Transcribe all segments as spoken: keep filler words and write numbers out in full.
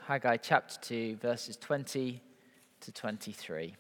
Haggai chapter two, verses twenty to twenty-three.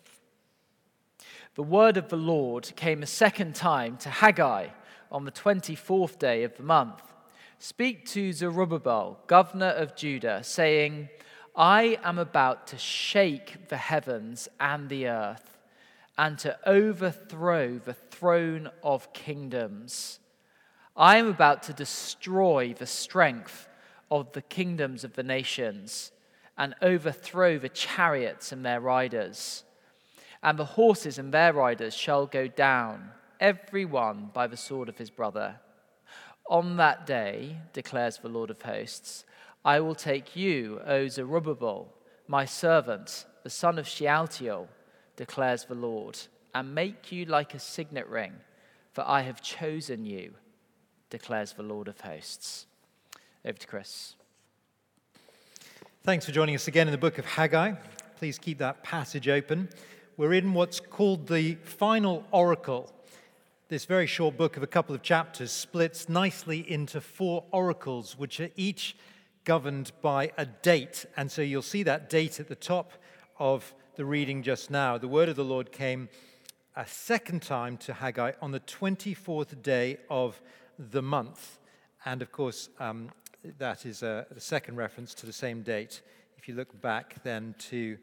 The word of the Lord came a second time to Haggai on the twenty-fourth day of the month. Speak to Zerubbabel, governor of Judah, saying, I am about to shake the heavens and the earth, and to overthrow the throne of kingdoms. I am about to destroy the strength of the kingdoms of the nations, and overthrow the chariots and their riders. And the horses and their riders shall go down, every one by the sword of his brother. On that day, declares the Lord of hosts, I will take you, O Zerubbabel, my servant, the son of Shealtiel, declares the Lord, and make you like a signet ring, for I have chosen you, declares the Lord of hosts. Over to Chris. Thanks for joining us again in the book of Haggai. Please keep that passage open. We're in what's called the final oracle. This very short book of a couple of chapters splits nicely into four oracles, which are each governed by a date. And so you'll see that date at the top of the reading just now. The word of the Lord came a second time to Haggai on the twenty-fourth day of the month. And of course, um, that is a, a second reference to the same date. If you look back then to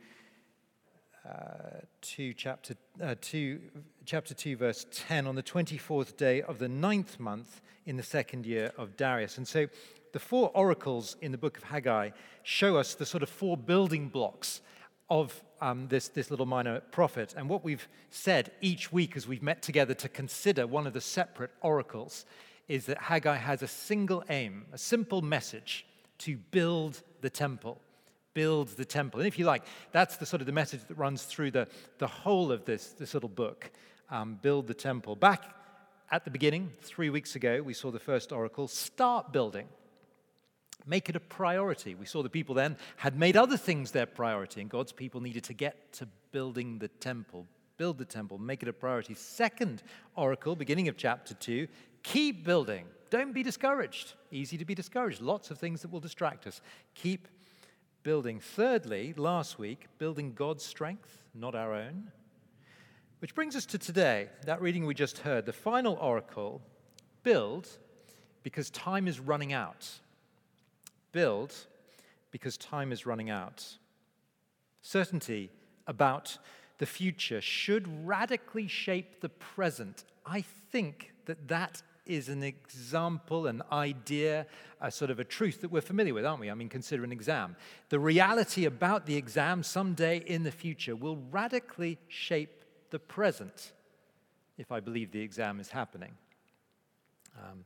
uh, to chapter uh, two, chapter two, verse ten, on the twenty-fourth day of the ninth month in the second year of Darius. And so, the four oracles in the book of Haggai show us the sort of four building blocks of um, this this little minor prophet. And what we've said each week as we've met together to consider one of the separate oracles is that Haggai has a single aim, a simple message: to build the temple. Build the temple. And if you like, that's the sort of the message that runs through the, the whole of this, this little book, um, build the temple. Back at the beginning, three weeks ago, we saw the first oracle, start building. Make it a priority. We saw the people then had made other things their priority, and God's people needed to get to building the temple. Build the temple, make it a priority. Second oracle, beginning of chapter two, keep building. Don't be discouraged. Easy to be discouraged. Lots of things that will distract us. Keep building. Thirdly, last week, building God's strength, not our own. Which brings us to today, that reading we just heard, the final oracle, build because time is running out. Build because time is running out. Certainty about the future should radically shape the present. I think that that is an example, an idea, a sort of a truth that we're familiar with, aren't we? I mean, consider an exam. The reality about the exam someday in the future will radically shape the present, if I believe the exam is happening. Um,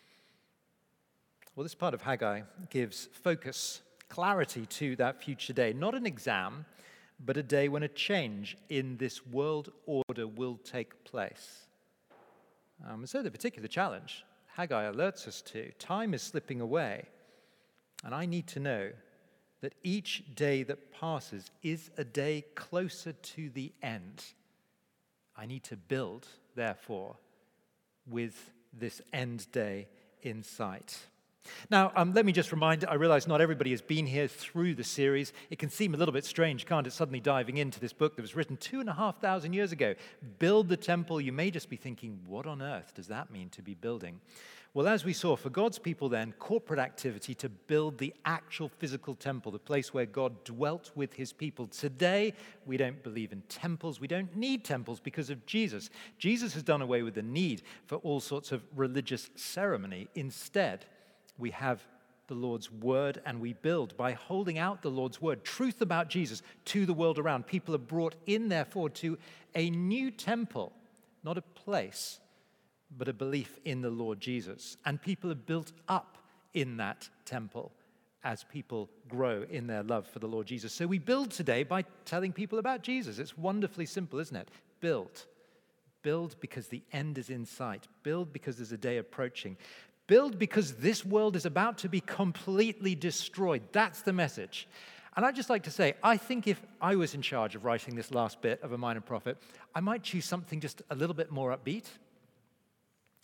well, this part of Haggai gives focus, clarity to that future day. Not an exam, but a day when a change in this world order will take place. Um, and so the particular challenge Haggai alerts us to, time is slipping away, and I need to know that each day that passes is a day closer to the end. I need to build, therefore, with this end day in sight. Now, um, let me just remind, I realize not everybody has been here through the series. It can seem a little bit strange, can't it, suddenly diving into this book that was written two and a half thousand years ago. Build the temple. You may just be thinking, what on earth does that mean to be building? Well, as we saw, for God's people then, corporate activity to build the actual physical temple, the place where God dwelt with his people. Today, we don't believe in temples. We don't need temples because of Jesus. Jesus has done away with the need for all sorts of religious ceremony. Instead, we have the Lord's word, and we build by holding out the Lord's word, truth about Jesus, to the world around. People are brought in, therefore, to a new temple, not a place, but a belief in the Lord Jesus. And people are built up in that temple as people grow in their love for the Lord Jesus. So we build today by telling people about Jesus. It's wonderfully simple, isn't it? Build. Build because the end is in sight. Build because there's a day approaching. Build because this world is about to be completely destroyed. That's the message. And I'd just like to say, I think if I was in charge of writing this last bit of A Minor Prophet, I might choose something just a little bit more upbeat.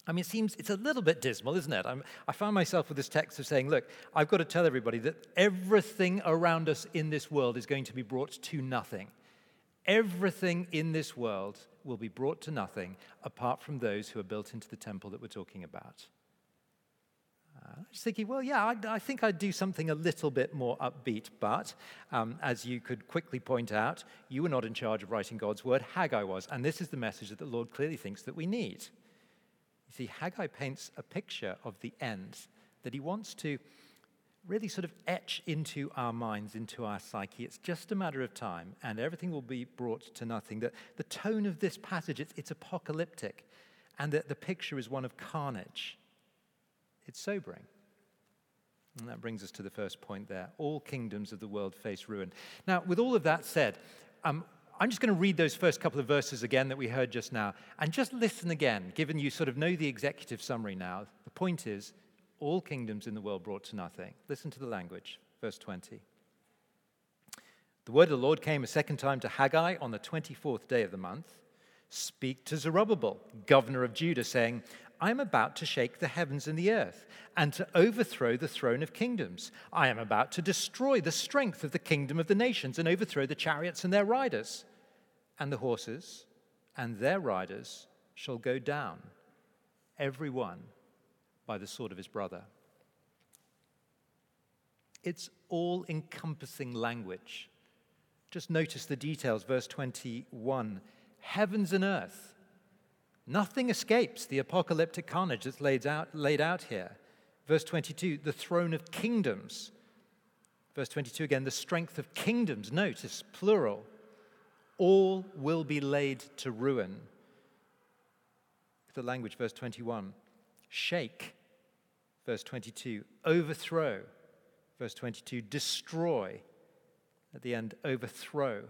I mean, it seems it's a little bit dismal, isn't it? I'm, I found myself with this text of saying, look, I've got to tell everybody that everything around us in this world is going to be brought to nothing. Everything in this world will be brought to nothing apart from those who are built into the temple that we're talking about. Uh, I was thinking, well, yeah, I, I think I'd do something a little bit more upbeat, but um, as you could quickly point out, you were not in charge of writing God's word, Haggai was, and this is the message that the Lord clearly thinks that we need. You see, Haggai paints a picture of the end that he wants to really sort of etch into our minds, into our psyche. It's just a matter of time, and everything will be brought to nothing. The, the tone of this passage, it's, it's apocalyptic, and the, the picture is one of carnage. It's sobering. And that brings us to the first point there. All kingdoms of the world face ruin. Now, with all of that said, um, I'm just going to read those first couple of verses again that we heard just now, and just listen again, given you sort of know the executive summary now. The point is, all kingdoms in the world brought to nothing. Listen to the language, verse twenty. The word of the Lord came a second time to Haggai on the twenty-fourth day of the month. Speak to Zerubbabel, governor of Judah, saying, I am about to shake the heavens and the earth, and to overthrow the throne of kingdoms. I am about to destroy the strength of the kingdom of the nations, and overthrow the chariots and their riders. And the horses and their riders shall go down, every one by the sword of his brother. It's all-encompassing language. Just notice the details, verse twenty-one. Heavens and earth. Nothing escapes the apocalyptic carnage that's laid out, laid out here. Verse twenty-two, the throne of kingdoms. Verse twenty-two again, the strength of kingdoms. Notice, plural. All will be laid to ruin. The language, verse twenty-one. Shake, verse twenty-two. Overthrow, verse twenty-two. Destroy, at the end, overthrow.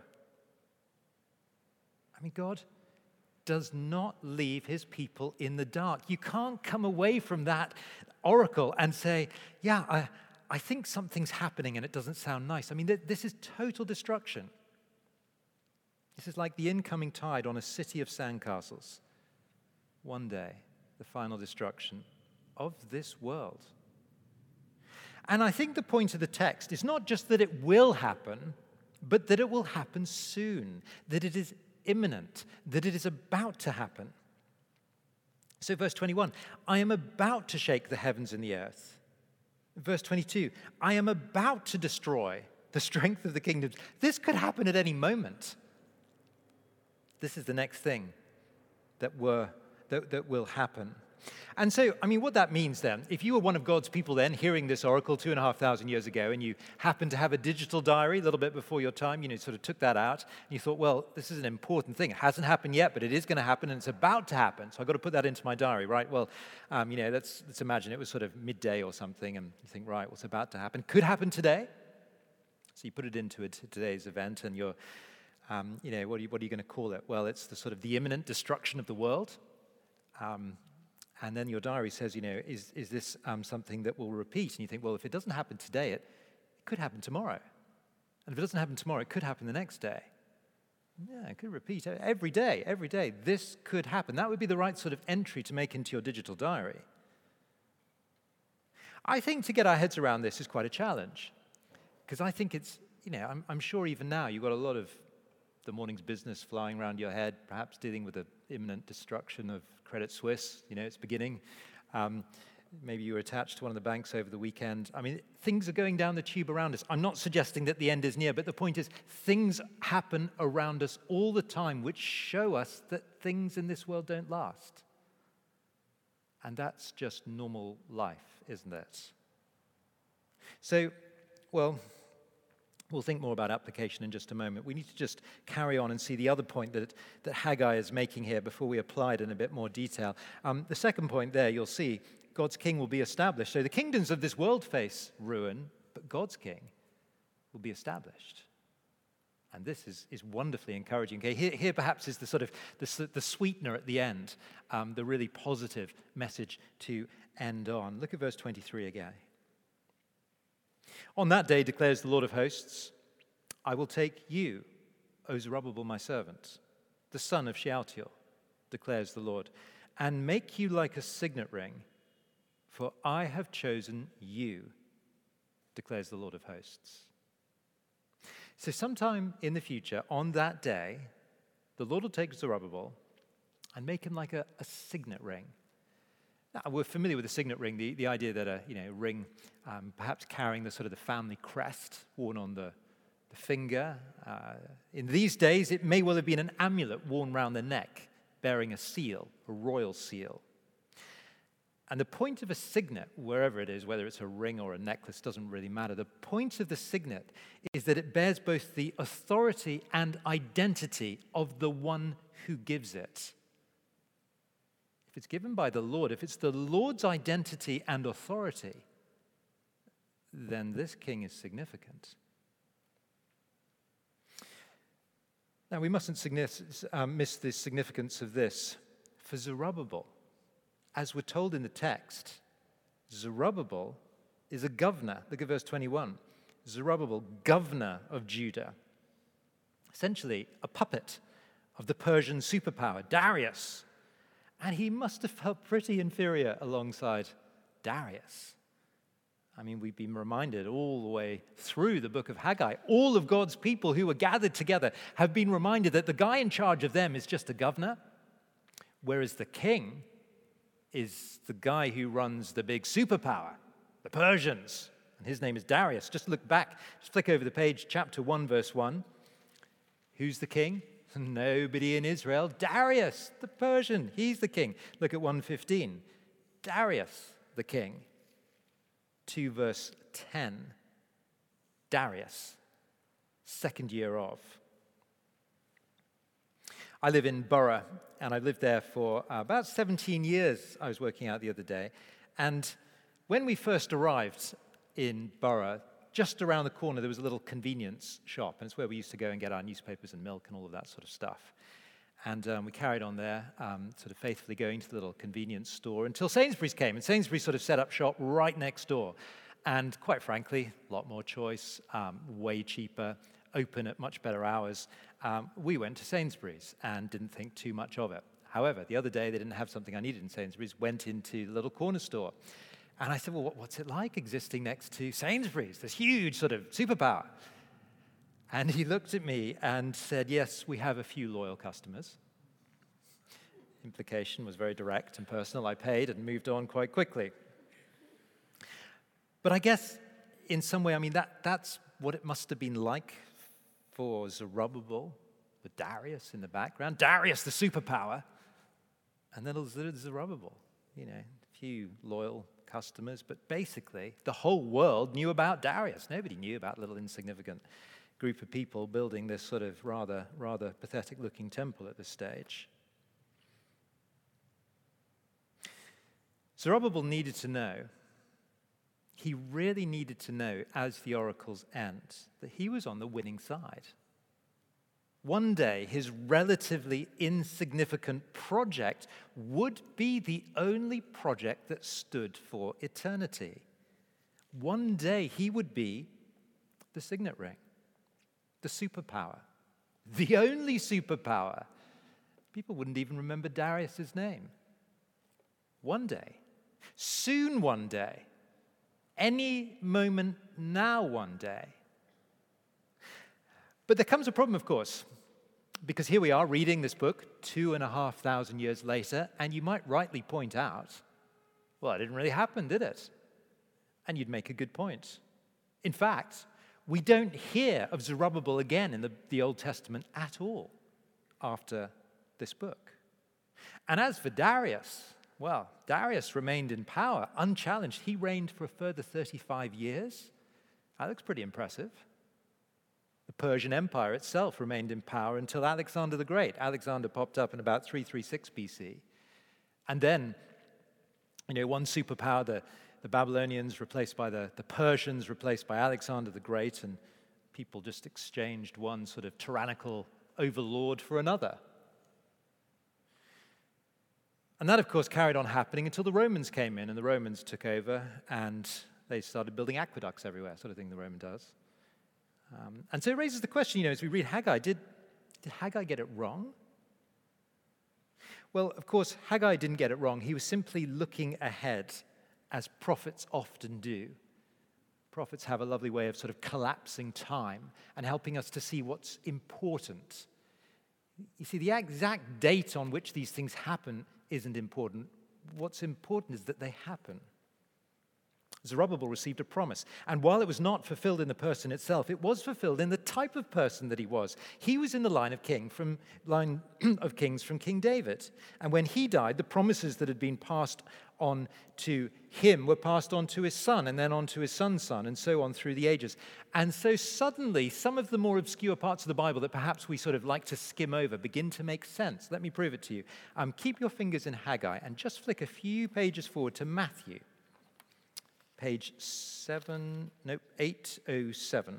I mean, God does not leave his people in the dark. You can't come away from that oracle and say, yeah, I, I think something's happening and it doesn't sound nice. I mean, th- this is total destruction. This is like the incoming tide on a city of sandcastles. One day, the final destruction of this world. And I think the point of the text is not just that it will happen, but that it will happen soon, that it is imminent, that it is about to happen. So verse twenty-one, I am about to shake the heavens and the earth. Verse twenty-two, I am about to destroy the strength of the kingdoms. This could happen at any moment. This is the next thing that, were, that, that will happen. And so, I mean, what that means then, if you were one of God's people then hearing this oracle two and a half thousand years ago and you happened to have a digital diary a little bit before your time, you know, sort of took that out and you thought, well, this is an important thing. It hasn't happened yet, but it is going to happen and it's about to happen. So I've got to put that into my diary, right? Well, um, you know, let's, let's imagine it was sort of midday or something and you think, right, what's about to happen? Could happen today. So you put it into a t- today's event and you're, um, you know, what are you, what are you going to call it? Well, it's the sort of the imminent destruction of the world. Um, And then your diary says, you know, is, is this um, something that will repeat? And you think, well, if it doesn't happen today, it, it could happen tomorrow. And if it doesn't happen tomorrow, it could happen the next day. Yeah, it could repeat every day, every day. This could happen. That would be the right sort of entry to make into your digital diary. I think to get our heads around this is quite a challenge. Because I think it's, you know, I'm, I'm sure even now you've got a lot of the morning's business flying around your head, perhaps dealing with the imminent destruction of Credit Suisse. You know, it's beginning. Um, maybe you were attached to one of the banks over the weekend. I mean, things are going down the tube around us. I'm not suggesting that the end is near, but the point is things happen around us all the time which show us that things in this world don't last. And that's just normal life, isn't it? So, well, we'll think more about application in just a moment. We need to just carry on and see the other point that, that Haggai is making here before we apply it in a bit more detail. Um, the second point there, you'll see, God's king will be established. So the kingdoms of this world face ruin, but God's king will be established. And this is, is wonderfully encouraging. Okay, here, here perhaps is the sort of the, the sweetener at the end, um, the really positive message to end on. Look at verse twenty-three again. On that day, declares the Lord of hosts, I will take you, O Zerubbabel, my servant, the son of Shealtiel, declares the Lord, and make you like a signet ring, for I have chosen you, declares the Lord of hosts. So sometime in the future, on that day, the Lord will take Zerubbabel and make him like a, a signet ring. Now, we're familiar with the signet ring, the, the idea that a you know ring, um, perhaps carrying the sort of the family crest worn on the, the finger. Uh, in these days, it may well have been an amulet worn round the neck, bearing a seal, a royal seal. And the point of a signet, wherever it is, whether it's a ring or a necklace, doesn't really matter. The point of the signet is that it bears both the authority and identity of the one who gives it. If it's given by the Lord, if it's the Lord's identity and authority, then this king is significant. Now, we mustn't um, miss the significance of this. For Zerubbabel, as we're told in the text, Zerubbabel is a governor. Look at verse twenty-one. Zerubbabel, governor of Judah. Essentially, a puppet of the Persian superpower, Darius. And he must have felt pretty inferior alongside Darius. I mean, we've been reminded all the way through the book of Haggai, all of God's people who were gathered together have been reminded that the guy in charge of them is just a governor, whereas the king is the guy who runs the big superpower, the Persians, and his name is Darius. Just look back, just flick over the page, chapter one, verse one. Who's the king? Nobody in Israel. Darius, the Persian, he's the king. Look at one fifteen. Darius, the king. two verse ten. Darius, second year of. I live in Borough, and I've lived there for uh, about seventeen years, I was working out the other day. And when we first arrived in Borough, just around the corner, there was a little convenience shop, and it's where we used to go and get our newspapers and milk and all of that sort of stuff. And um, we carried on there, um, sort of faithfully going to the little convenience store until Sainsbury's came, and Sainsbury's sort of set up shop right next door. And quite frankly, a lot more choice, um, way cheaper, open at much better hours. Um, we went to Sainsbury's and didn't think too much of it. However, the other day, they didn't have something I needed in Sainsbury's, went into the little corner store. And I said, well, what's it like existing next to Sainsbury's, this huge sort of superpower? And he looked at me and said, yes, we have a few loyal customers. Implication was very direct and personal. I paid and moved on quite quickly. But I guess in some way, I mean, that that's what it must have been like for Zerubbabel, with Darius in the background. Darius, the superpower. And then Zerubbabel, you know, a few loyal customers, but basically the whole world knew about Darius. Nobody knew about a little insignificant group of people building this sort of rather, rather pathetic-looking temple at this stage. Zerubbabel needed to know, he really needed to know, as the oracles end, that he was on the winning side. One day, his relatively insignificant project would be the only project that stood for eternity. One day, he would be the signet ring, the superpower, the only superpower. People wouldn't even remember Darius's name. One day, soon one day, any moment now one day. But there comes a problem, of course, because here we are reading this book two and a half thousand years later, and you might rightly point out, well, it didn't really happen, did it? And you'd make a good point. In fact, we don't hear of Zerubbabel again in the, the Old Testament at all after this book. And as for Darius, well, Darius remained in power, unchallenged. He reigned for a further thirty-five years. That looks pretty impressive. The Persian Empire itself remained in power until Alexander the Great. Alexander popped up in about three thirty-six B C. And then, you know, one superpower, the, the Babylonians replaced by the, the Persians, replaced by Alexander the Great, and people just exchanged one sort of tyrannical overlord for another. And that, of course, carried on happening until the Romans came in, and the Romans took over, and they started building aqueducts everywhere, sort of thing the Roman does. Um, and so it raises the question, you know, as we read Haggai, did, did Haggai get it wrong? Well, of course, Haggai didn't get it wrong. He was simply looking ahead, as prophets often do. Prophets have a lovely way of sort of collapsing time and helping us to see what's important. You see, the exact date on which these things happen isn't important. What's important is that they happen. Zerubbabel received a promise, and while it was not fulfilled in the person itself, it was fulfilled in the type of person that he was. He was in the line of king from line of kings from King David, and when he died, the promises that had been passed on to him were passed on to his son, and then on to his son's son, and so on through the ages. And so suddenly, some of the more obscure parts of the Bible that perhaps we sort of like to skim over begin to make sense. Let me prove it to you. Um, keep your fingers in Haggai, and just flick a few pages forward to Matthew. Page seven, no, eight oh seven.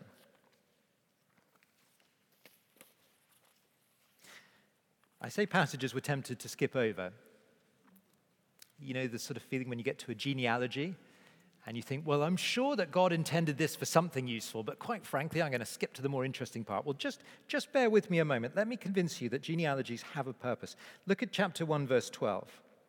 I say passages we're tempted to skip over. You know, the sort of feeling when you get to a genealogy and you think, well, I'm sure that God intended this for something useful, but quite frankly, I'm going to skip to the more interesting part. Well, just, just bear with me a moment. Let me convince you that genealogies have a purpose. Look at chapter one, verse twelve.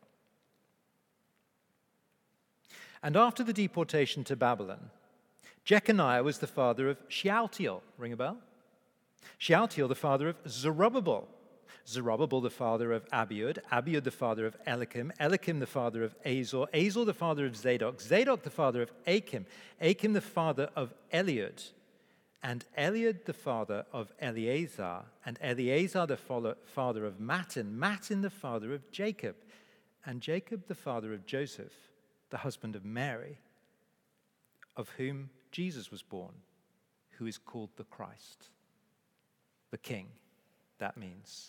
And after the deportation to Babylon, Jeconiah was the father of Shealtiel. Ring a bell? Shealtiel, the father of Zerubbabel. Zerubbabel, the father of Abiud. Abiud, the father of Eliakim. Eliakim, the father of Azor. Azor, the father of Zadok. Zadok, the father of Achim. Achim, the father of Eliud. And Eliud, the father of Eleazar. And Eleazar, the father of Mattan. Mattan, the father of Jacob. And Jacob, the father of Joseph, the husband of Mary, of whom Jesus was born, who is called the Christ, the King, that means.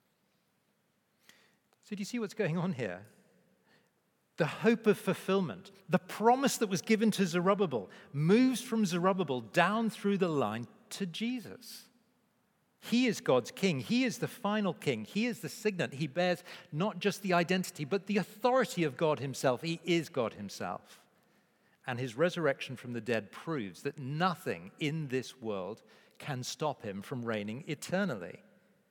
So do you see what's going on here? The hope of fulfillment, the promise that was given to Zerubbabel, moves from Zerubbabel down through the line to Jesus. He is God's king. He is the final king. He is the signet. He bears not just the identity, but the authority of God himself. He is God himself. And his resurrection from the dead proves that nothing in this world can stop him from reigning eternally.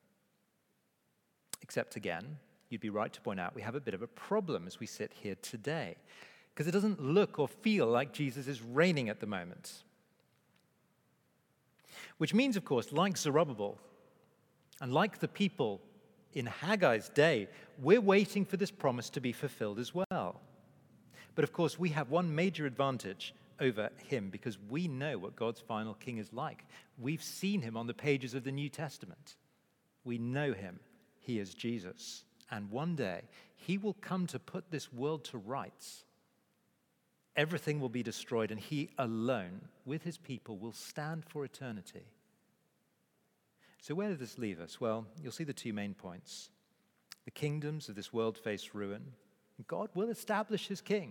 Except again, you'd be right to point out we have a bit of a problem as we sit here today, because it doesn't look or feel like Jesus is reigning at the moment. Which means, of course, like Zerubbabel, and like the people in Haggai's day, we're waiting for this promise to be fulfilled as well. But of course, we have one major advantage over him, because we know what God's final king is like. We've seen him on the pages of the New Testament. We know him. He is Jesus. And one day, he will come to put this world to rights. Everything will be destroyed, and he alone, with his people, will stand for eternity. So where does this leave us? Well, you'll see the two main points. The kingdoms of this world face ruin. God will establish his king.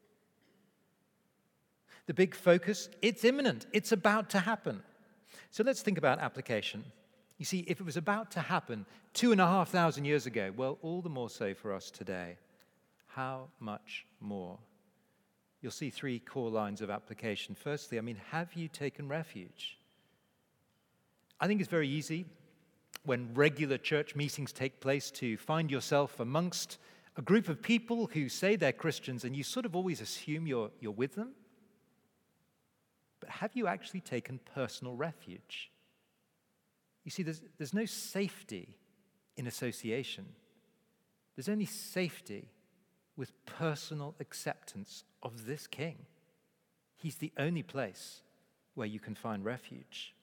The big focus, it's imminent. It's about to happen. So let's think about application. You see, if it was about to happen two and a half thousand years ago, well, all the more so for us today. How much more? You'll see three core lines of application. Firstly, I mean, have you taken refuge? I think it's very easy when regular church meetings take place to find yourself amongst a group of people who say they're Christians, and you sort of always assume you're, you're with them. But have you actually taken personal refuge? You see, there's, there's no safety in association. There's only safety with personal acceptance of this king. He's the only place where you can find refuge.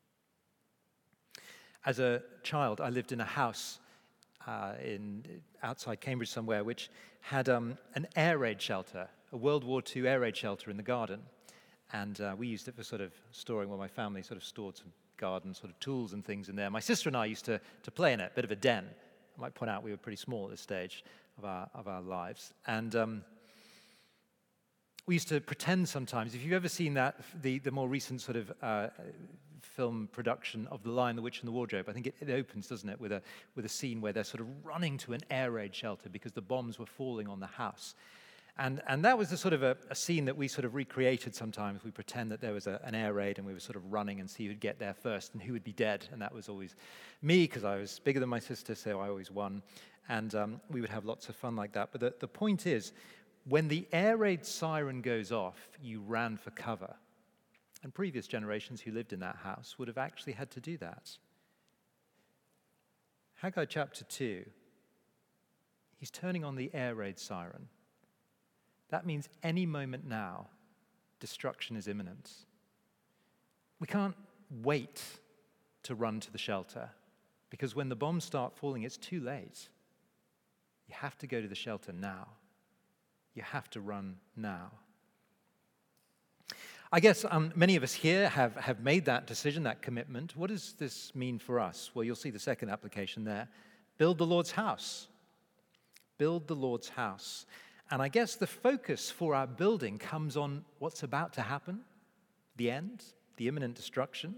As a child, I lived in a house uh, in outside Cambridge somewhere, which had um, an air raid shelter, a World War Two air raid shelter in the garden. And uh, we used it for sort of storing, well, my family sort of stored some garden sort of tools and things in there. My sister and I used to, to play in it, a bit of a den. I might point out we were pretty small at this stage of our, of our lives. And um, we used to pretend sometimes, if you've ever seen that, the, the more recent sort of uh, film production of The Lion, the Witch, and the Wardrobe, I think it, it opens, doesn't it, with a, with a scene where they're sort of running to an air raid shelter because the bombs were falling on the house. And, and that was the sort of a, a scene that we sort of recreated sometimes. We pretend that there was a, an air raid and we were sort of running and see who'd get there first and who would be dead. And that was always me because I was bigger than my sister, so I always won. And um, we would have lots of fun like that. But the, the point is, when the air raid siren goes off, you ran for cover. And previous generations who lived in that house would have actually had to do that. Haggai chapter two, he's turning on the air raid siren. That means any moment now, destruction is imminent. We can't wait to run to the shelter, because when the bombs start falling, it's too late. You have to go to the shelter now. You have to run now. I guess um, many of us here have, have made that decision, that commitment. What does this mean for us? Well, you'll see the second application there. Build the Lord's house. Build the Lord's house. And I guess the focus for our building comes on what's about to happen, the end, the imminent destruction.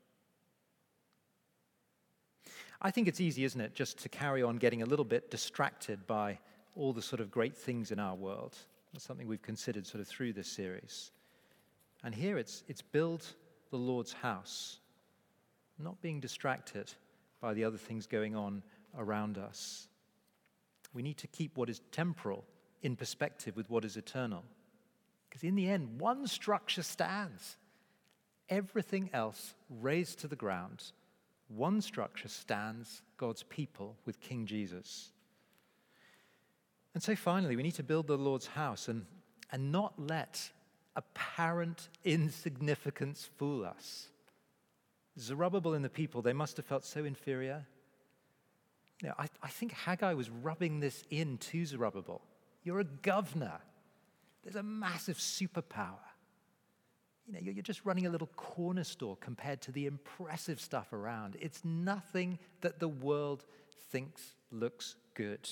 I think it's easy, isn't it, just to carry on getting a little bit distracted by all the sort of great things in our world. That's something we've considered sort of through this series. And here it's, it's build the Lord's house, not being distracted by the other things going on around us. We need to keep what is temporal in perspective with what is eternal. Because in the end, one structure stands. Everything else razed to the ground. One structure stands, God's people with King Jesus. And so finally, we need to build the Lord's house and, and not let apparent insignificance fool us. Zerubbabel and the people, they must have felt so inferior. You know, I, I think Haggai was rubbing this in to Zerubbabel. You're a governor. There's a massive superpower. You know, you're just running a little corner store compared to the impressive stuff around. It's nothing that the world thinks looks good.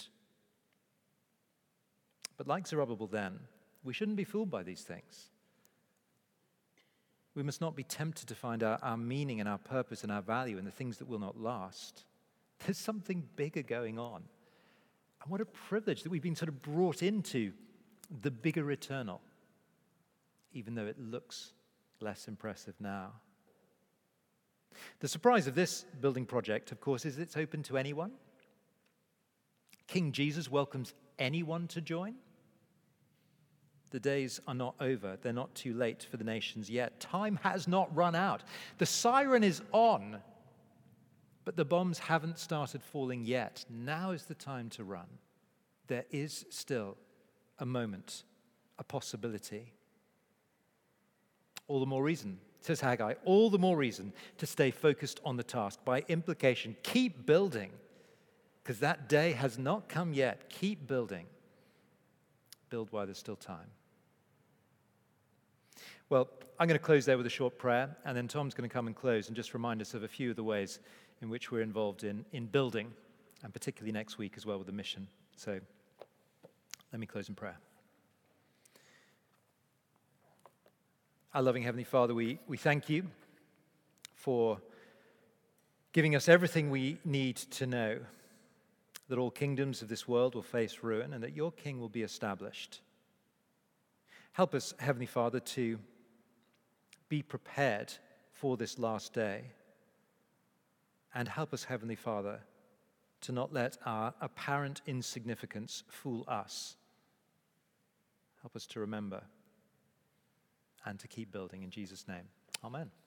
But like Zerubbabel then, we shouldn't be fooled by these things. We must not be tempted to find our, our meaning and our purpose and our value in the things that will not last. There's something bigger going on. And what a privilege that we've been sort of brought into the bigger eternal, even though it looks less impressive now. The surprise of this building project, of course, is it's open to anyone. King Jesus welcomes anyone to join. The days are not over. They're not too late for the nations yet. Time has not run out. The siren is on, but the bombs haven't started falling yet. Now is the time to run. There is still a moment, a possibility. All the more reason, says Haggai, all the more reason to stay focused on the task. By implication, keep building, because that day has not come yet. Keep building. Build while there's still time. Well, I'm going to close there with a short prayer, and then Tom's going to come and close and just remind us of a few of the ways in which we're involved in, in building, and particularly next week as well with the mission. So let me close in prayer. Our loving Heavenly Father, we, we thank you for giving us everything we need to know that all kingdoms of this world will face ruin and that your king will be established. Help us, Heavenly Father, to be prepared for this last day. And help us, Heavenly Father, to not let our apparent insignificance fool us. Help us to remember and to keep building in Jesus' name. Amen.